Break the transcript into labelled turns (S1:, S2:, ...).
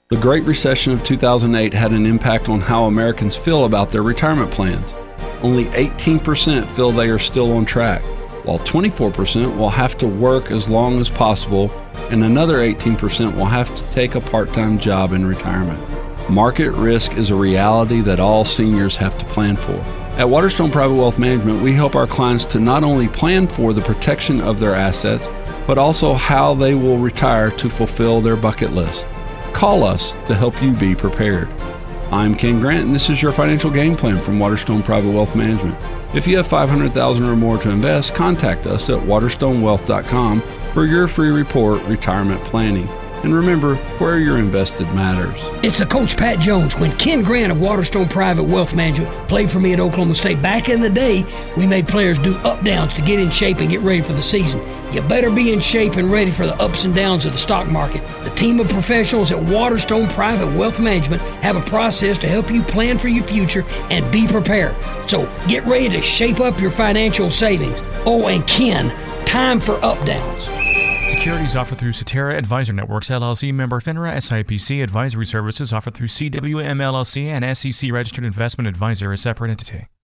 S1: The Great Recession of 2008 had an impact on how Americans feel about their retirement plans. Only 18% feel they are still on track, while 24% will have to work as long as possible, and another 18% will have to take a part-time job in retirement. Market risk is a reality that all seniors have to plan for. At Waterstone Private Wealth Management, we help our clients to not only plan for the protection of their assets, but also how they will retire to fulfill their bucket list. Call us to help you be prepared. I'm Ken Grant, and this is your financial game plan from Waterstone Private Wealth Management. If you have $500,000 or more to invest, contact us at waterstonewealth.com for your free report, Retirement Planning. And remember, where you're invested matters.
S2: It's the Coach Pat Jones. When Ken Grant of Waterstone Private Wealth Management played for me at Oklahoma State, back in the day, we made players do up-downs to get in shape and get ready for the season. You better be in shape and ready for the ups and downs of the stock market. The team of professionals at Waterstone Private Wealth Management have a process to help you plan for your future and be prepared. So get ready to shape up your financial savings. Oh, and Ken, time for up-downs.
S3: Securities offered through Cetera Advisor Networks, LLC, member FINRA, SIPC. Advisory services offered through CWM, LLC, and SEC Registered Investment Advisor, a separate entity.